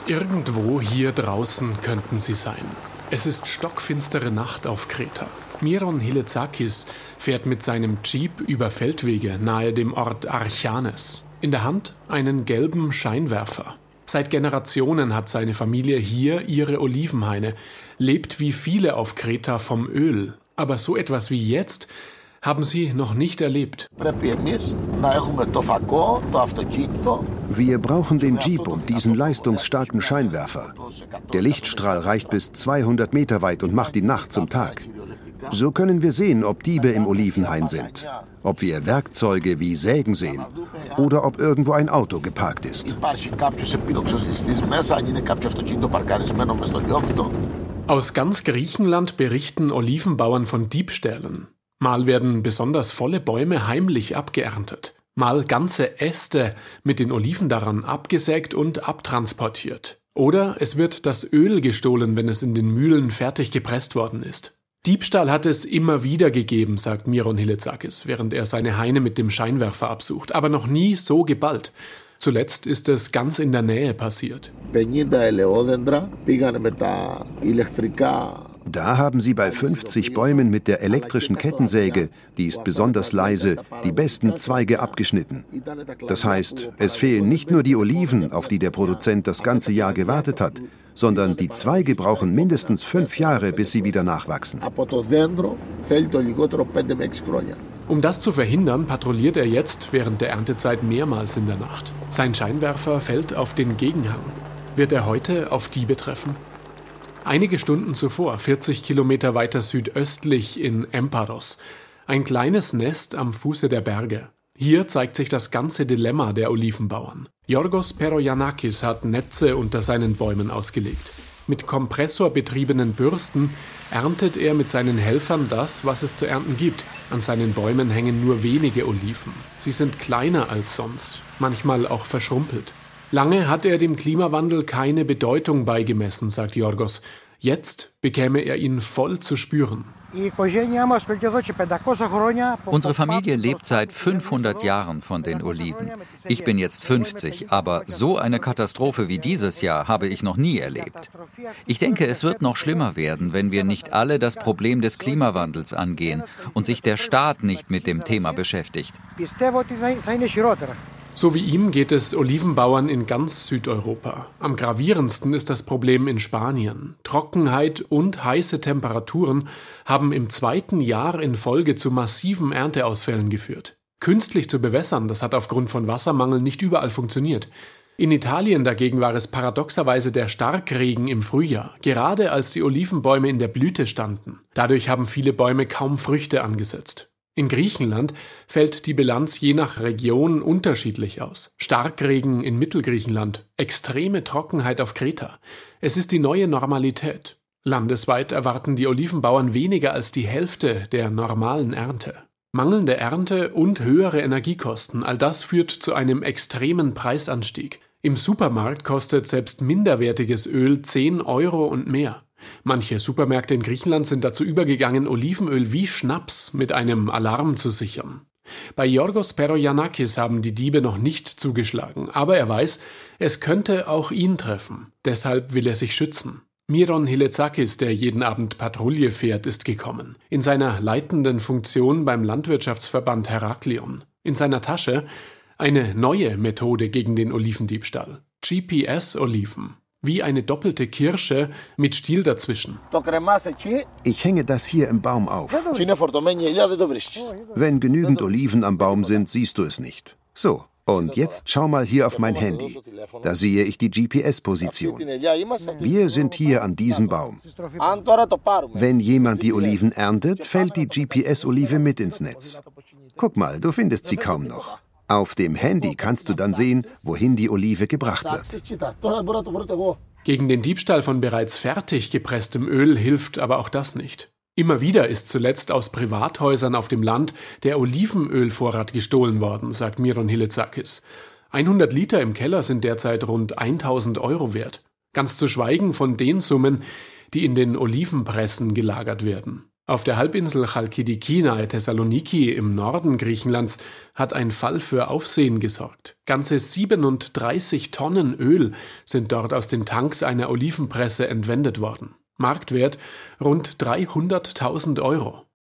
Irgendwo hier draußen könnten sie sein. Es ist stockfinstere Nacht auf Kreta. Miron Hilezakis fährt mit seinem Jeep über Feldwege nahe dem Ort Archanes. In der Hand einen gelben Scheinwerfer. Seit Generationen hat seine Familie hier ihre Olivenhaine, lebt wie viele auf Kreta vom Öl. Aber so etwas wie jetzt haben sie noch nicht erlebt. Wir brauchen den Jeep und diesen leistungsstarken Scheinwerfer. Der Lichtstrahl reicht bis 200 Meter weit und macht die Nacht zum Tag. So können wir sehen, ob Diebe im Olivenhain sind, ob wir Werkzeuge wie Sägen sehen oder ob irgendwo ein Auto geparkt ist. Aus ganz Griechenland berichten Olivenbauern von Diebstählen. Mal werden besonders volle Bäume heimlich abgeerntet, mal ganze Äste mit den Oliven daran abgesägt und abtransportiert. Oder es wird das Öl gestohlen, wenn es in den Mühlen fertig gepresst worden ist. Diebstahl hat es immer wieder gegeben, sagt Miron Hilezakis, während er seine Haine mit dem Scheinwerfer absucht, aber noch nie so geballt. Zuletzt ist es ganz in der Nähe passiert. Da haben sie bei 50 Bäumen mit der elektrischen Kettensäge, die ist besonders leise, die besten Zweige abgeschnitten. Das heißt, es fehlen nicht nur die Oliven, auf die der Produzent das ganze Jahr gewartet hat, sondern die Zweige brauchen mindestens 5 Jahre, bis sie wieder nachwachsen. Um das zu verhindern, patrouilliert er jetzt während der Erntezeit mehrmals in der Nacht. Sein Scheinwerfer fällt auf den Gegenhang. Wird er heute auf Diebe treffen? Einige Stunden zuvor, 40 Kilometer weiter südöstlich in Emparos, ein kleines Nest am Fuße der Berge. Hier zeigt sich das ganze Dilemma der Olivenbauern. Yorgos Peroyanakis hat Netze unter seinen Bäumen ausgelegt. Mit kompressorbetriebenen Bürsten erntet er mit seinen Helfern das, was es zu ernten gibt. An seinen Bäumen hängen nur wenige Oliven. Sie sind kleiner als sonst, manchmal auch verschrumpelt. Lange hat er dem Klimawandel keine Bedeutung beigemessen, sagt Yorgos. Jetzt bekäme er ihn voll zu spüren. Unsere Familie lebt seit 500 Jahren von den Oliven. Ich bin jetzt 50, aber so eine Katastrophe wie dieses Jahr habe ich noch nie erlebt. Ich denke, es wird noch schlimmer werden, wenn wir nicht alle das Problem des Klimawandels angehen und sich der Staat nicht mit dem Thema beschäftigt. So wie ihm geht es Olivenbauern in ganz Südeuropa. Am gravierendsten ist das Problem in Spanien. Trockenheit und heiße Temperaturen haben im 2. Jahr in Folge zu massiven Ernteausfällen geführt. Künstlich zu bewässern, das hat aufgrund von Wassermangel nicht überall funktioniert. In Italien dagegen war es paradoxerweise der Starkregen im Frühjahr, gerade als die Olivenbäume in der Blüte standen. Dadurch haben viele Bäume kaum Früchte angesetzt. In Griechenland fällt die Bilanz je nach Region unterschiedlich aus. Starkregen in Mittelgriechenland, extreme Trockenheit auf Kreta. Es ist die neue Normalität. Landesweit erwarten die Olivenbauern weniger als die Hälfte der normalen Ernte. Mangelnde Ernte und höhere Energiekosten, all das führt zu einem extremen Preisanstieg. Im Supermarkt kostet selbst minderwertiges Öl 10 Euro und mehr. Manche Supermärkte in Griechenland sind dazu übergegangen, Olivenöl wie Schnaps mit einem Alarm zu sichern. Bei Yorgos Peroyanakis haben die Diebe noch nicht zugeschlagen, aber er weiß, es könnte auch ihn treffen. Deshalb will er sich schützen. Miron Hilezakis, der jeden Abend Patrouille fährt, ist gekommen. In seiner leitenden Funktion beim Landwirtschaftsverband Heraklion. In seiner Tasche eine neue Methode gegen den Olivendiebstahl. GPS-Oliven. Wie eine doppelte Kirsche mit Stiel dazwischen. Ich hänge das hier im Baum auf. Wenn genügend Oliven am Baum sind, siehst du es nicht. So, und jetzt schau mal hier auf mein Handy. Da sehe ich die GPS-Position. Wir sind hier an diesem Baum. Wenn jemand die Oliven erntet, fällt die GPS-Olive mit ins Netz. Guck mal, du findest sie kaum noch. Auf dem Handy kannst du dann sehen, wohin die Olive gebracht wird. Gegen den Diebstahl von bereits fertig gepresstem Öl hilft aber auch das nicht. Immer wieder ist zuletzt aus Privathäusern auf dem Land der Olivenölvorrat gestohlen worden, sagt Miron Hilezakis. 100 Liter im Keller sind derzeit rund 1.000 Euro wert. Ganz zu schweigen von den Summen, die in den Olivenpressen gelagert werden. Auf der Halbinsel Chalkidiki nahe Thessaloniki im Norden Griechenlands hat ein Fall für Aufsehen gesorgt. Ganze 37 Tonnen Öl sind dort aus den Tanks einer Olivenpresse entwendet worden. Marktwert rund 300.000 Euro.